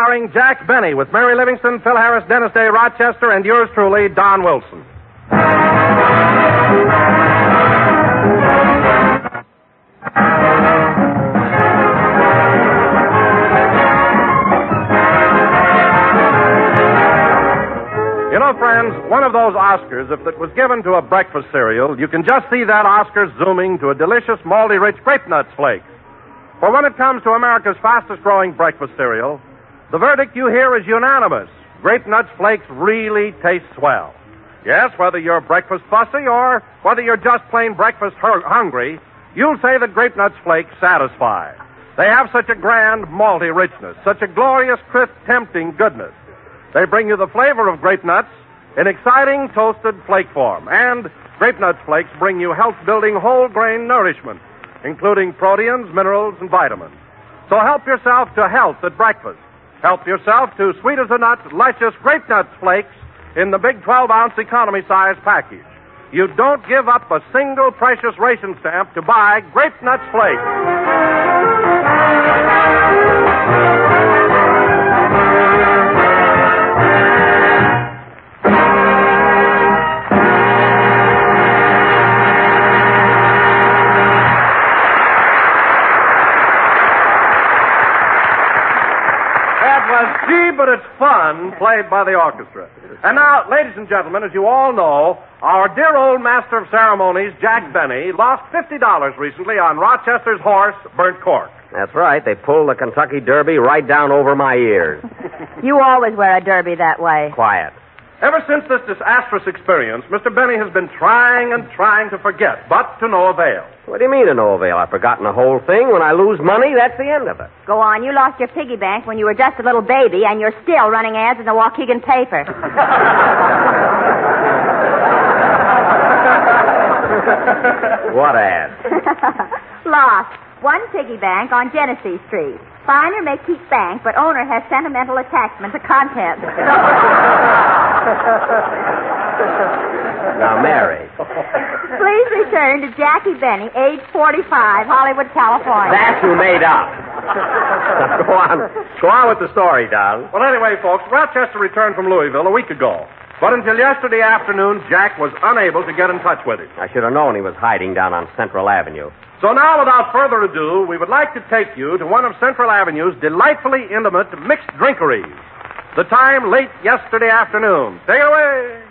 starring Jack Benny with Mary Livingston, Phil Harris, Dennis Day, Rochester, and yours truly, Don Wilson. You know, friends, one of those Oscars, if it was given to a breakfast cereal, you can just see that Oscar zooming to a delicious, malty-rich Grape Nuts flake. For when it comes to America's fastest-growing breakfast cereal, the verdict you hear is unanimous. Grape Nuts flakes really taste swell. Yes, whether you're breakfast fussy or whether you're just plain breakfast hungry, you'll say that Grape Nuts flakes satisfy. They have such a grand, malty richness, such a glorious, crisp, tempting goodness. They bring you the flavor of grape nuts in exciting toasted flake form. And Grape Nuts flakes bring you health-building whole grain nourishment, including proteins, minerals, and vitamins. So help yourself to health at breakfast. Help yourself to sweet as a nut, luscious Grape Nuts flakes in the big 12-ounce economy size package. You don't give up a single precious ration stamp to buy Grape Nuts flakes. Gee, but it's fun, played by the orchestra. And now, ladies and gentlemen, as you all know, our dear old master of ceremonies, Jack Benny, lost $50 recently on Rochester's horse, Burnt Cork. That's right. They pulled the Kentucky Derby right down over my ears. You always wear a derby that way. Quiet. Ever since this disastrous experience, Mr. Benny has been trying and trying to forget, but to no avail. What do you mean to no avail? I've forgotten the whole thing. When I lose money, that's the end of it. Go on. You lost your piggy bank when you were just a little baby, and you're still running ads in the Waukegan paper. What ad? Lost. One piggy bank on Genesee Street. Finder may keep bank, but owner has sentimental attachment to contents. Now, Mary. Please return to Jackie Benny, age 45, Hollywood, California. That you made up. Now, go on. Go on with the story, darling. Well, anyway, folks, Rochester returned from Louisville a week ago. But until yesterday afternoon, Jack was unable to get in touch with him. I should have known he was hiding down on Central Avenue. So now, without further ado, we would like to take you to one of Central Avenue's delightfully intimate mixed drinkeries. The time late yesterday afternoon. Take it away.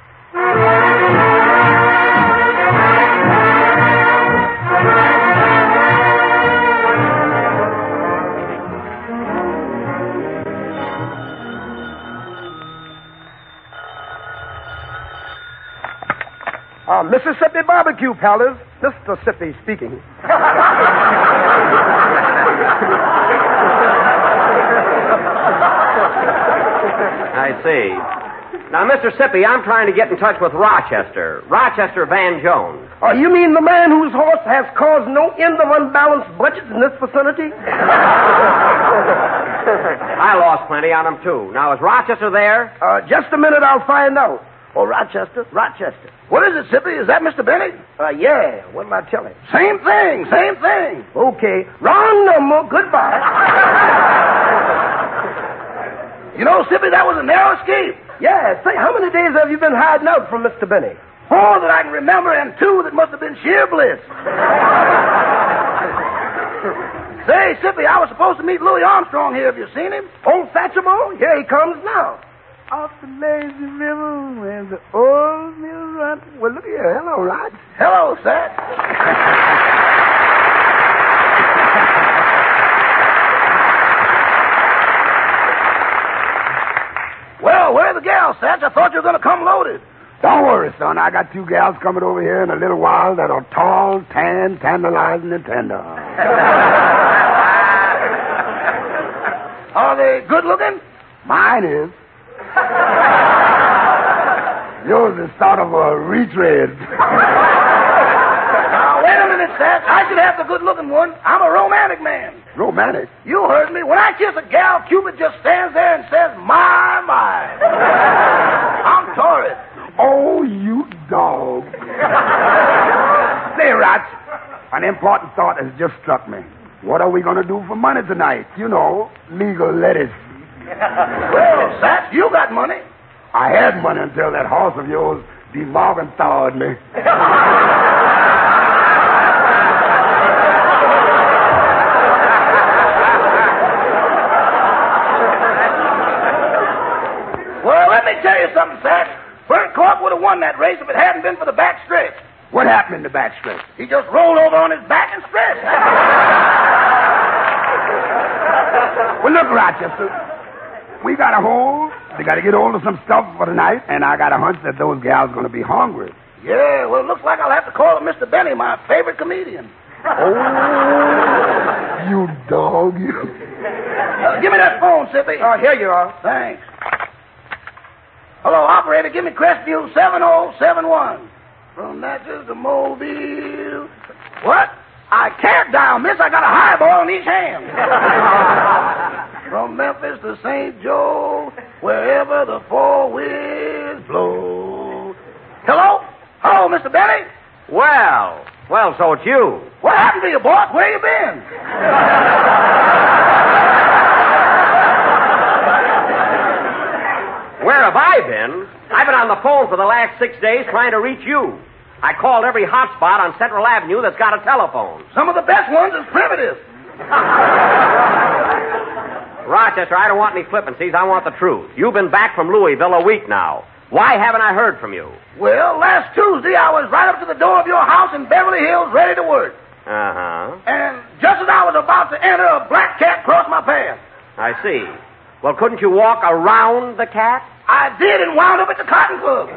Mississippi Barbecue Palace. Mississippi speaking. I see. Now, Mississippi, I'm trying to get in touch with Rochester. Rochester Van Jones. Oh, you mean the man whose horse has caused no end of unbalanced budgets in this vicinity? I lost plenty on him, too. Now, is Rochester there? Just a minute, I'll find out. Oh, Rochester. What is it, Sippy? Is that Mr. Benny? Yeah. What am I telling? Same thing. Okay. Wrong number. Goodbye. You know, Sippy, that was a narrow escape. Yeah. Say, how many days have you been hiding out from Mr. Benny? 4 that I can remember, and 2 that must have been sheer bliss. Say, Sippy, I was supposed to meet Louis Armstrong here. Have you seen him? Old Satchmo? Here he comes now. Off the lazy river where the old mill runs. Well, look here. Hello, Rod. Hello, Sat. Well, where are the gals, Satch? I thought you were going to come loaded. Don't worry, son. I got 2 gals coming over here in a little while that are tall, tan, tantalizing, and tender. Are they good looking? Mine is. Yours is sort of a retread. Now, wait a minute, Sat. I should have the good-looking one. I'm a romantic man. Romantic? You heard me. When I kiss a gal, Cupid just stands there and says, my, my. I'm torrid. Oh, you dog. Say, Rats, an important thought has just struck me. What are we going to do for money tonight? You know, legal lettuce. Well, Satch, you got money. I had money until that horse of yours, D. Morgan, thawed me. Well, let me tell you something, Satch. Bert Clark would have won that race if it hadn't been for the back stretch. What happened in the back stretch? He just rolled over on his back and stretched. Well, look, Rochester. We got a hold. They got to get hold of some stuff for tonight, and I got a hunch that those gals going to be hungry. Yeah, well, it looks like I'll have to call him Mr. Benny, my favorite comedian. Oh, you dog, you. Give me that phone, Sippy. Oh, here you are. Thanks. Hello, operator. Give me Crestview 7071. From Natchez to Mobile. What? I can't dial, miss. I got a highball in each hand. From Memphis to St. Joe, wherever the four winds blow. Hello? Hello, Mr. Benny? Well, so it's you. What happened to you, boss? Where you been? Where have I been? I've been on the phone for the last 6 days trying to reach you. I called every hot spot on Central Avenue that's got a telephone. Some of the best ones is primitive. Rochester, I don't want any flippancies. I want the truth. You've been back from Louisville a week now. Why haven't I heard from you? Well, last Tuesday I was right up to the door of your house in Beverly Hills ready to work. Uh-huh. And just as I was about to enter, a black cat crossed my path. I see. Well, couldn't you walk around the cat? I did and wound up at the Cotton Club.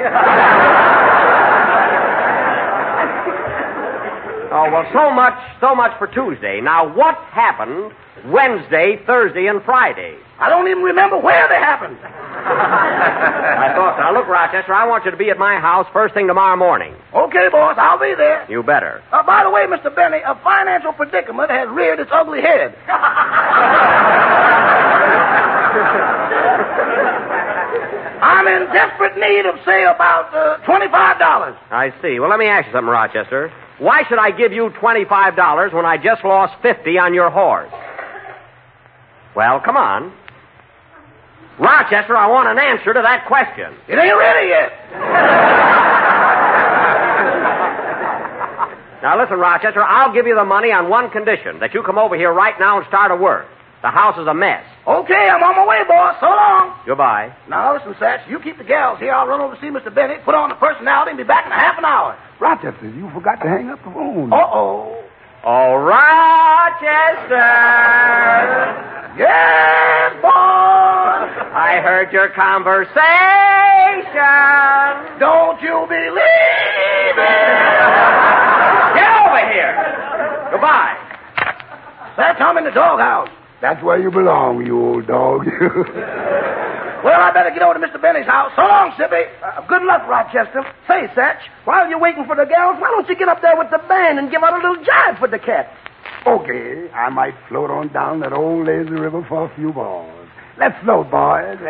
Oh, well, so much for Tuesday. Now, what happened Wednesday, Thursday, and Friday? I don't even remember where they happened. I thought so. Now, look, Rochester, I want you to be at my house first thing tomorrow morning. Okay, boss, I'll be there. You better. By the way, Mr. Benny, a financial predicament has reared its ugly head. I'm in desperate need of, say, about $25. I see. Well, let me ask you something, Rochester. Why should I give you $25 when I just lost $50 on your horse? Well, come on. Rochester, I want an answer to that question. It ain't ready yet. Now, listen, Rochester, I'll give you the money on one condition, that you come over here right now and start to work. The house is a mess. Okay, I'm on my way, boss. So long. Goodbye. Now, listen, Satch, you keep the gals here. I'll run over to see Mr. Benny, put on the personality, and be back in a half an hour. Rochester, you forgot to hang up the phone. Uh-oh. Oh, Rochester! Yes, boss! I heard your conversation. Don't you believe it? Get over here. Goodbye. Satch, I'm in the doghouse. That's where you belong, you old dog. Well, I better get over to Mr. Benny's house. So long, Sippy. Good luck, Rochester. Say, Satch, while you're waiting for the gals, why don't you get up there with the band and give out a little jive for the cat? Okay, I might float on down that old lazy river for a few balls. Let's float, boys.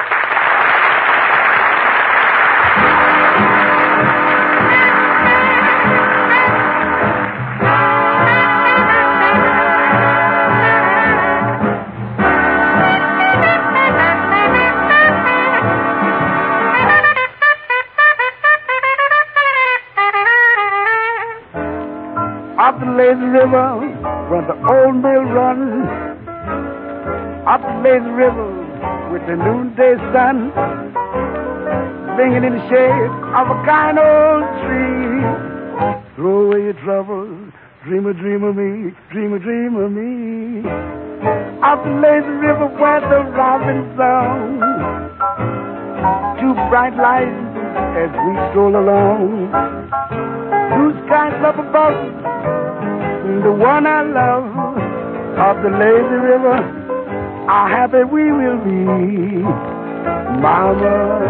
Up the lazy river where the old mill runs. Up the lazy river with the noonday sun, singing in the shade of a kind old tree. Throw away your troubles, dream a dream of me, dream a dream of me. Up the lazy river where the robin song, two bright lights as we stroll along. Blue skies up above, the one I love, of the lazy river, how happy we will be, Mama.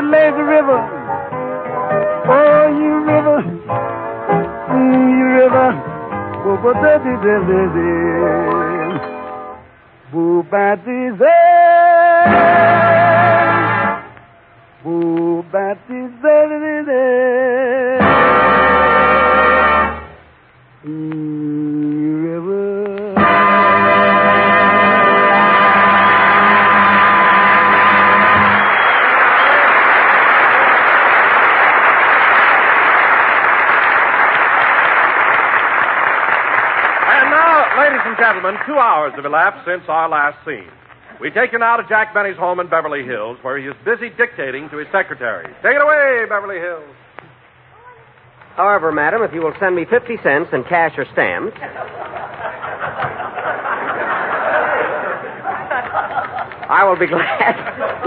lazy river. Oh, you river. You river. Ladies and gentlemen, 2 hours have elapsed since our last scene. We take you now to Jack Benny's home in Beverly Hills, where he is busy dictating to his secretary. Take it away, Beverly Hills. However, madam, if you will send me 50 cents in cash or stamps, I will be glad.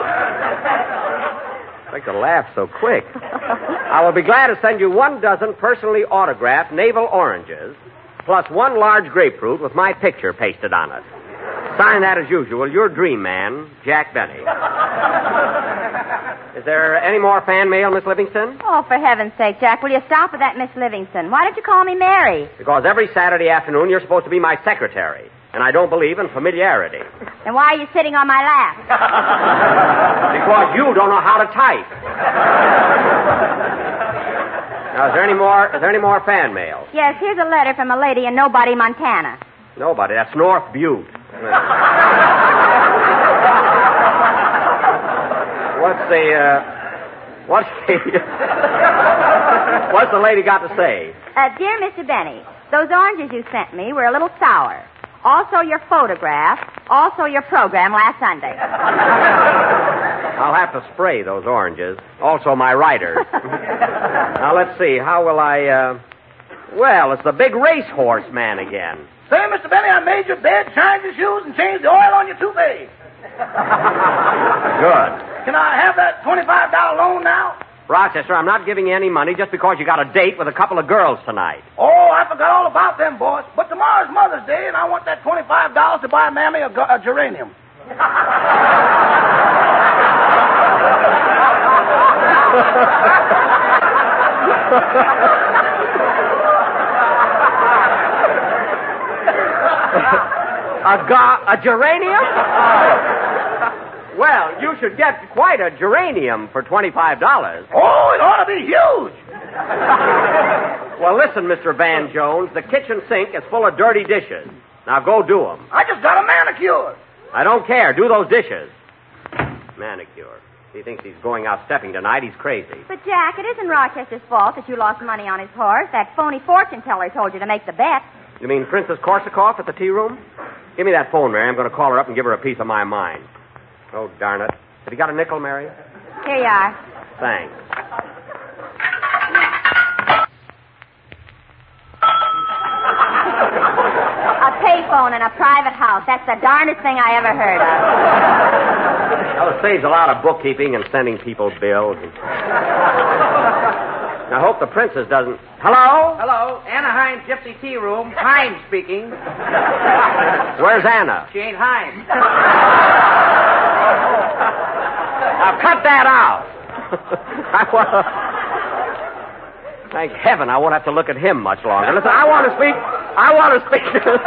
I like to laugh so quick. I will be glad to send you 1 dozen personally autographed navel oranges, plus 1 large grapefruit with my picture pasted on it. Sign that as usual, your dream man, Jack Benny. Is there any more fan mail, Miss Livingston? Oh, for heaven's sake, Jack, will you stop with that Miss Livingston? Why don't you call me Mary? Because every Saturday afternoon you're supposed to be my secretary, and I don't believe in familiarity. Then why are you sitting on my lap? Because you don't know how to type. Now, is there any more fan mail? Yes, here's a letter from a lady in Nobody, Montana. Nobody. That's North Butte. What's the lady got to say? Dear Mr. Benny, those oranges you sent me were a little sour. Also your photograph. Also your program last Sunday. I'll have to spray those oranges. Also my writers. Now, let's see. How will I, Well, it's the big racehorse man again. Say, Mr. Benny, I made your bed, shined your shoes, and changed the oil on your toupee. Good. Can I have that $25 loan now? Rochester, I'm not giving you any money just because you got a date with a couple of girls tonight. Oh, I forgot all about them, boys. But tomorrow's Mother's Day, and I want that $25 to buy Mammy a geranium. A geranium? Well, you should get quite a geranium for $25. Oh, it ought to be huge. Well, listen, Mr. Van Jones, the kitchen sink is full of dirty dishes. Now go do them. I just got a manicure. I don't care. Do those dishes. Manicure. He thinks he's going out stepping tonight. He's crazy. But, Jack, it isn't Rochester's fault that you lost money on his horse. That phony fortune teller told you to make the bet. You mean Princess Korsakoff at the tea room? Give me that phone, Mary. I'm going to call her up and give her a piece of my mind. Oh, darn it. Have you got a nickel, Mary? Here you are. Thanks. A payphone in a private house. That's the darndest thing I ever heard of. Well, it saves a lot of bookkeeping and sending people bills. I hope the princess doesn't... Hello? Hello, Anaheim Gypsy Tea Room. Hines speaking. Where's Anna? She ain't Hines. Now, cut that out. Thank heaven I won't have to look at him much longer. Listen, I want to speak to...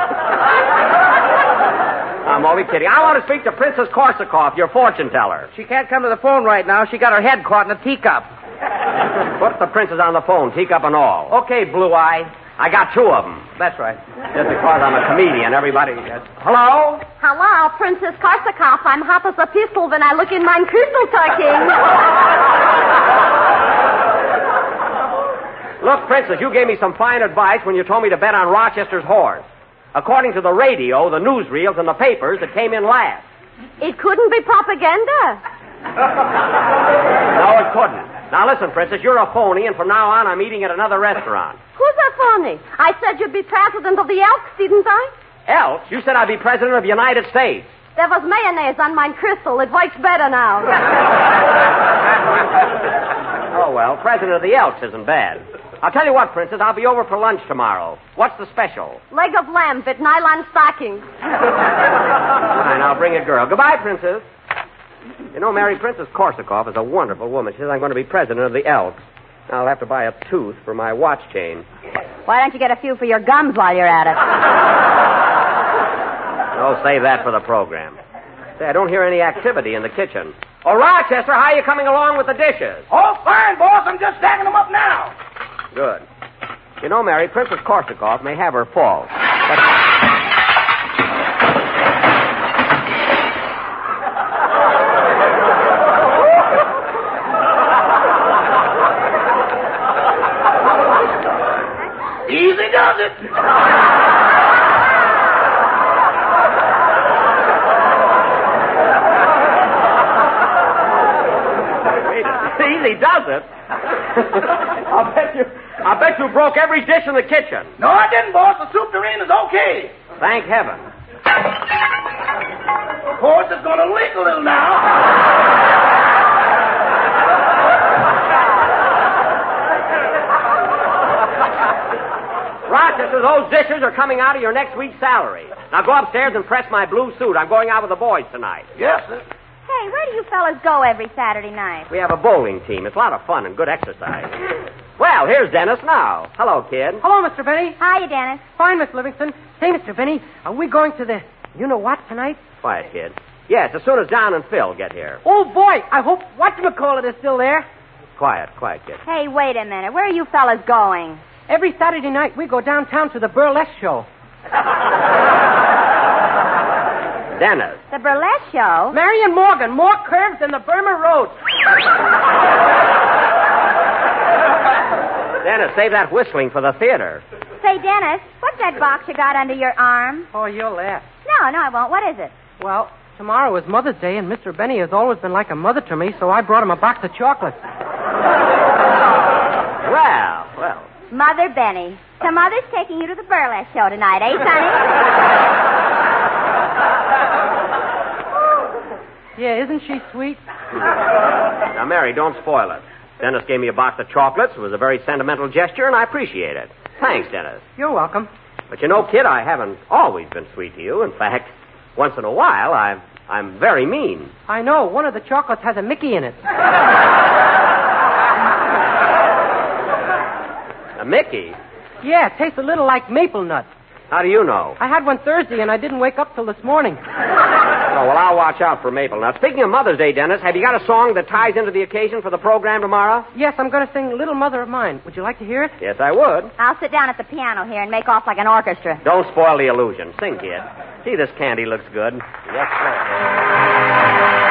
I'm only kidding. I want to speak to Princess Korsakoff, your fortune teller. She can't come to the phone right now. She got her head caught in a teacup. Put the princess on the phone, teacup and all. Okay, Blue Eye. I got 2 of them. That's right. Just because I'm a comedian, everybody... Hello? Hello, Princess Korsakoff. I'm hot as a pistol when I look in my crystal talking. Look, Princess, you gave me some fine advice when you told me to bet on Rochester's horse. According to the radio, the newsreels, and the papers, it came in last. It couldn't be propaganda. No, it couldn't. Now, listen, Princess, you're a phony, and from now on, I'm eating at another restaurant. Who's a phony? I said you'd be president of the Elks, didn't I? Elks? You said I'd be president of the United States. There was mayonnaise on my crystal. It works better now. Oh, well, president of the Elks isn't bad. I'll tell you what, Princess, I'll be over for lunch tomorrow. What's the special? Leg of lamb with nylon stockings. Fine, I'll bring a girl. Goodbye, Princess. You know, Mary, Princess Korsakov is a wonderful woman. She says I'm going to be president of the Elks. I'll have to buy a tooth for my watch chain. Why don't you get a few for your gums while you're at it? Oh, save that for the program. Say, I don't hear any activity in the kitchen. Oh, Rochester, how are you coming along with the dishes? Oh, fine, boss. I'm just stacking them up now. Good. You know, Mary, Princess Korsakov may have her faults, but... Easy does it. Easy does it. I bet you broke every dish in the kitchen. No, I didn't, boss. The soup tureen is okay. Thank heaven. Of course, it's going to leak a little now. Rochester, those dishes are coming out of your next week's salary. Now go upstairs and press my blue suit. I'm going out with the boys tonight. Yes, sir. Hey, where do you fellas go every Saturday night? We have a bowling team. It's a lot of fun and good exercise. Well, here's Dennis now. Hello, kid. Hello, Mr. Benny. Hiya, Dennis. Fine, Miss Livingston. Say, Mr. Benny, are we going to the you-know-what tonight? Quiet, kid. Yes, as soon as Don and Phil get here. Oh, boy, I hope whatchamacallit is still there. Quiet, kid. Hey, wait a minute. Where are you fellas going? Every Saturday night, we go downtown to the burlesque show. Dennis. The burlesque show? Marion Morgan, more curves than the Burma Road. Dennis, save that whistling for the theater. Say, Dennis, what's that box you got under your arm? Oh, you'll laugh. No, I won't. What is it? Well, tomorrow is Mother's Day, and Mr. Benny has always been like a mother to me, so I brought him a box of chocolates. Well. Mother Benny. So Mother's taking you to the burlesque show tonight, eh, Sonny? Yeah, isn't she sweet? Now, Mary, don't spoil it. Dennis gave me a box of chocolates. It was a very sentimental gesture, and I appreciate it. Thanks, Dennis. You're welcome. But you know, kid, I haven't always been sweet to you. In fact, once in a while, I'm very mean. I know. One of the chocolates has a Mickey in it. A Mickey? Yeah, it tastes a little like maple nut. How do you know? I had one Thursday, and I didn't wake up till this morning. Oh, well, I'll watch out for maple nuts. Speaking of Mother's Day, Dennis, have you got a song that ties into the occasion for the program tomorrow? Yes, I'm going to sing Little Mother of Mine. Would you like to hear it? Yes, I would. I'll sit down at the piano here and make off like an orchestra. Don't spoil the illusion. Sing, kid. See, this candy looks good. Yes, sir.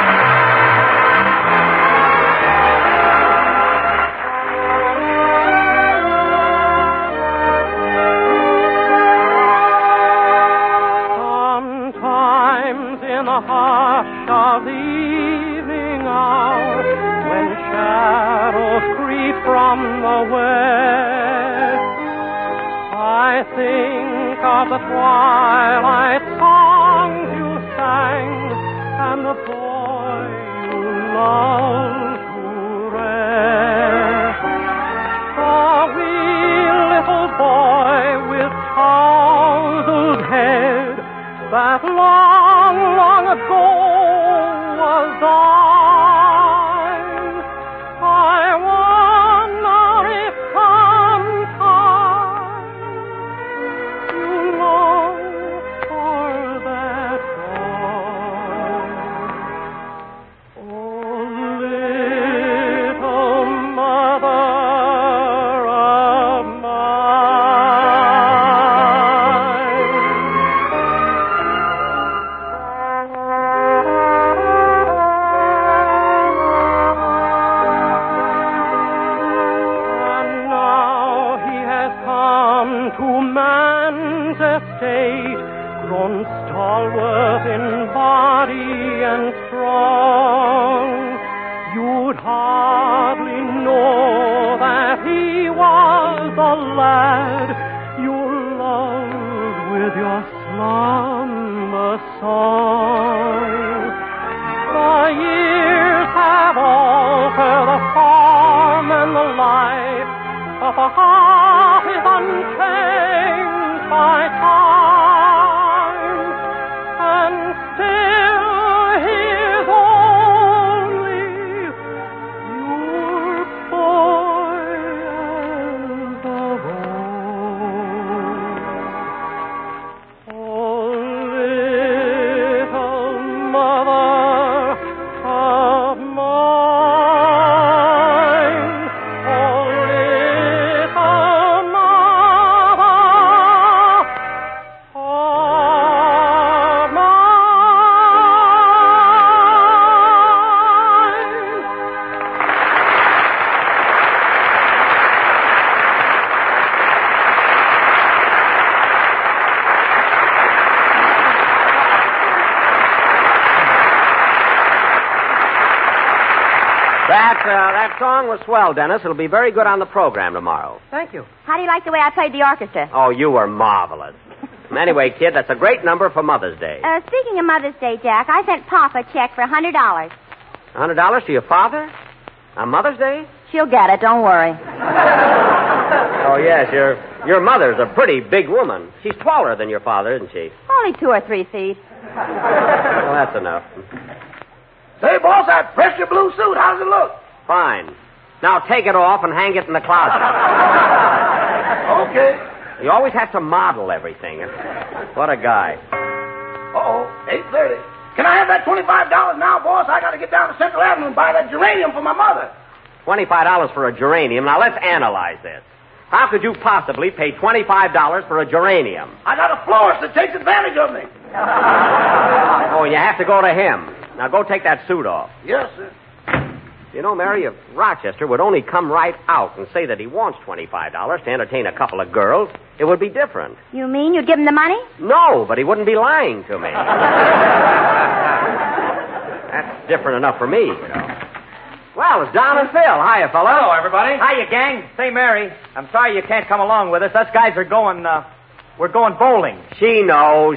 In the hush of the evening hour, when shadows creep from the west, I think of the twilight songs you sang and the boy you loved to rest. The wee little boy with tousled head that long ago was thine. I wonder if sometime you long for that boy. Oh, little mother of grown stalwart in body and strong, you'd hardly know that he was the lad you loved with your slumber song. The years have altered the form and the life, but the heart is unchanged by time, and still his own That song was swell, Dennis. It'll be very good on the program tomorrow. Thank you. How do you like the way I played the orchestra? Oh, you were marvelous. Anyway, kid, that's a great number for Mother's Day. Speaking of Mother's Day, Jack, I sent Papa a check for $100. $100 to your father? On Mother's Day? She'll get it, don't worry. Oh, yes, your mother's a pretty big woman. She's taller than your father, isn't she? Only 2 or 3 feet. Well, that's enough. Say, boss, that pressure blue suit, how does it look? Fine. Now take it off and hang it in the closet. Okay. You always have to model everything. What a guy. Uh-oh, 8:30. Can I have that $25 now, boss? I got to get down to Central Avenue and buy that geranium for my mother. $25 for a geranium. Now, let's analyze this. How could you possibly pay $25 for a geranium? I got a florist that takes advantage of me. Oh, you have to go to him. Now, go take that suit off. Yes, sir. You know, Mary, if Rochester would only come right out and say that he wants $25 to entertain a couple of girls, it would be different. You mean you'd give him the money? No, but he wouldn't be lying to me. That's different enough for me, you know. Well, it's Don and Phil. Hiya, fella. Hello, everybody. Hiya, gang. Say, Mary, I'm sorry you can't come along with us. Us guys are going, we're going bowling. She knows.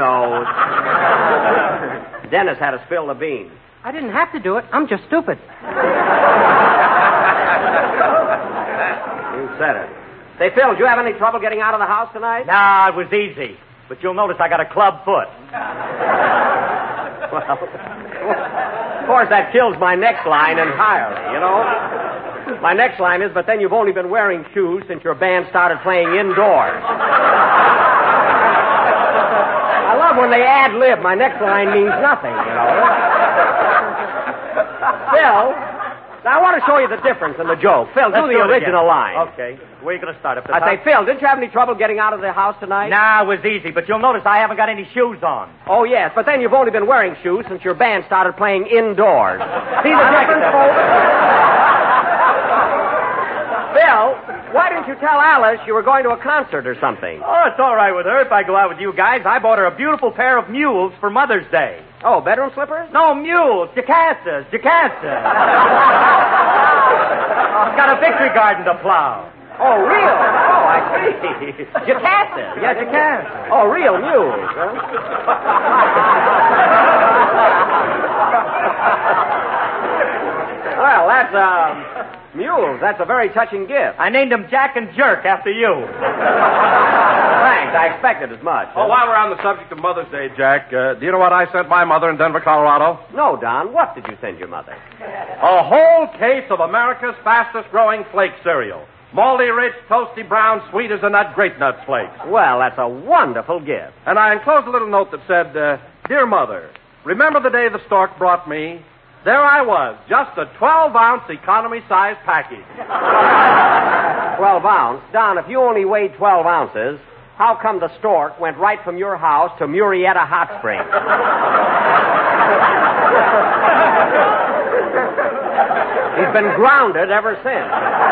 Dennis had to spill the beans. I didn't have to do it. I'm just stupid. You said it. Say, Phil, did you have any trouble getting out of the house tonight? Nah, it was easy. But you'll notice I got a club foot. Well, of course, that kills my next line entirely, you know. My next line is, but then you've only been wearing shoes since your band started playing indoors. I love when they ad-lib. My next line means nothing, you know. Phil, now I want to show you the difference in the joke. Phil, do the original line. Okay. Where are you going to start? Up the I top? say, Phil, didn't you have any trouble getting out of the house tonight? Nah, it was easy, but you'll notice I haven't got any shoes on. Oh, yes, but then you've only been wearing shoes since your band started playing indoors. See the difference, folks? Phil, why didn't you tell Alice you were going to a concert or something? Oh, it's all right with her if I go out with you guys. I bought her a beautiful pair of mules for Mother's Day. Oh, bedroom slippers? No, mules. Jocastas. She's got a victory garden to plow. Oh, real? Oh, I see. Jocastas. Yeah, Jocastas. Oh, real mules, huh? Well, that's, mules. That's a very touching gift. I named them Jack and Jerk after you. Thanks. I expected as much. Oh, while we're on the subject of Mother's Day, Jack, do you know what I sent my mother in Denver, Colorado? No, Don. What did you send your mother? A whole case of America's fastest-growing flake cereal. Malty rich, toasty brown, sweet as a nut, great nut flakes. Well, that's a wonderful gift. And I enclosed a little note that said, Dear Mother, remember the day the stork brought me? There I was, just a 12-ounce economy-size package. 12 ounce? Don, if you only weighed 12 ounces, how come the stork went right from your house to Murrieta Hot Springs? He's been grounded ever since.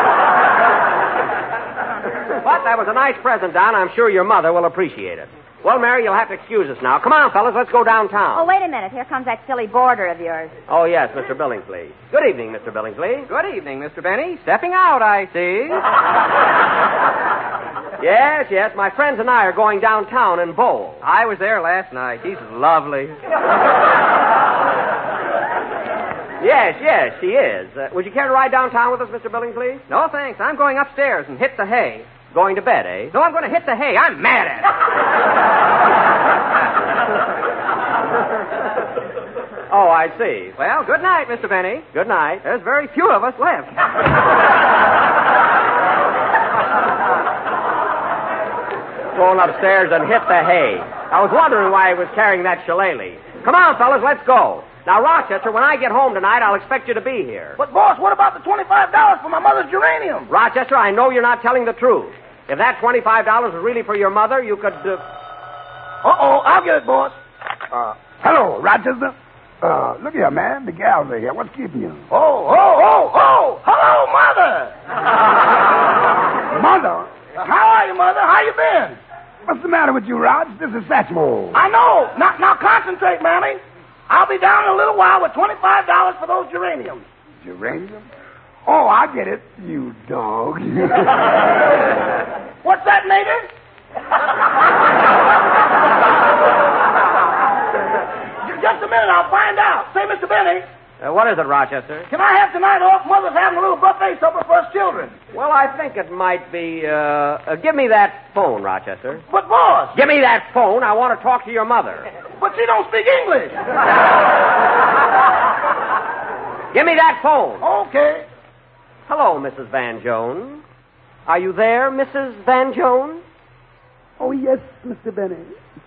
But that was a nice present, Don. I'm sure your mother will appreciate it. Well, Mary, you'll have to excuse us now. Come on, fellas, let's go downtown. Oh, wait a minute. Here comes that silly boarder of yours. Oh, yes, Mr. Billingsley. Good evening, Mr. Billingsley. Good evening, Mr. Benny. Stepping out, I see. Yes, my friends and I are going downtown and bowl. I was there last night. He's lovely. Yes, she is. Would you care to ride downtown with us, Mr. Billingsley? No, thanks. I'm going upstairs and hit the hay. Going to bed, eh? No, I'm going to hit the hay. I'm mad at it. Oh, I see. Well, good night, Mr. Benny. Good night. There's very few of us left. Going upstairs and hit the hay. I was wondering why he was carrying that shillelagh. Come on, fellas, let's go. Now, Rochester, when I get home tonight, I'll expect you to be here. But, boss, what about the $25 for my mother's geranium? Rochester, I know you're not telling the truth. If that $25 was really for your mother, you could... Uh-oh, I'll get it, boss. Hello, Rochester. Look here, man. The gals are here. What's keeping you? Oh. Hello, Mother. Mother? How are you, Mother? How you been? What's the matter with you, Rog? This is Satchmo. I know. Now concentrate, Mammy. I'll be down in a little while with $25 for those geraniums. Geranium? Oh, I get it, you dog. What's that, Mater? Just a minute, I'll find out. Say, Mr. Benny, What is it, Rochester? can I have tonight off? Mother's having a little buffet supper for us children. Well, I think it might be, give me that phone, Rochester. But, boss, Give me that phone. I want to talk to your mother. but she don't speak English. Give me that phone. Okay. Hello, Mrs. Van Jones. Are you there, Mrs. Van Jones? Oh, yes, Mr. Benny.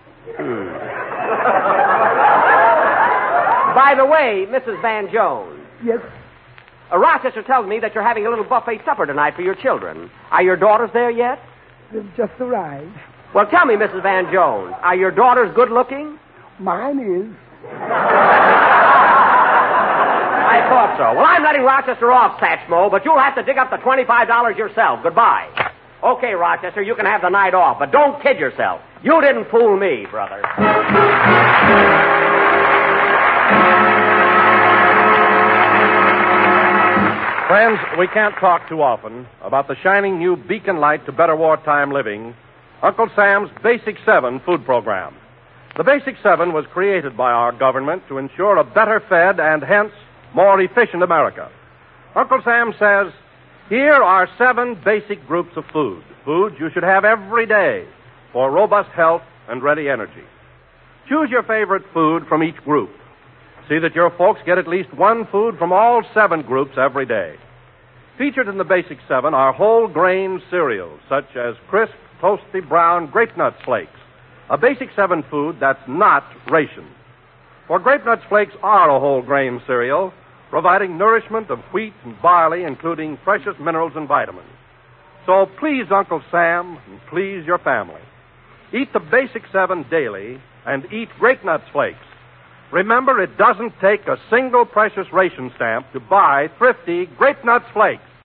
By the way, Mrs. Van Jones, Yes. Rochester tells me that you're having a little buffet supper tonight for your children. Are your daughters there yet? They've just arrived. Well, tell me, Mrs. Van Jones, are your daughters good looking? Mine is. I thought so. Well, I'm letting Rochester off, Satchmo, but you'll have to dig up the $25 yourself. Goodbye. Okay, Rochester, you can have the night off, but don't kid yourself. You didn't fool me, brother. Friends, we can't talk too often about the shining new beacon light to better wartime living, Uncle Sam's Basic 7 food program. The Basic 7 was created by our government to ensure a better fed and hence more efficient America. Uncle Sam says, here are 7 basic groups of food. Foods you should have every day for robust health and ready energy. Choose your favorite food from each group. See that your folks get at least one food from all 7 groups every day. Featured in the Basic 7 are whole grain cereals, such as crisp, toasty brown grape nut flakes, a Basic 7 food that's not ration. For grape nuts flakes are a whole grain cereal, providing nourishment of wheat and barley, including precious minerals and vitamins. So please Uncle Sam and please your family. Eat the Basic 7 daily and eat grape nuts flakes. Remember, it doesn't take a single precious ration stamp to buy thrifty grape nuts flakes.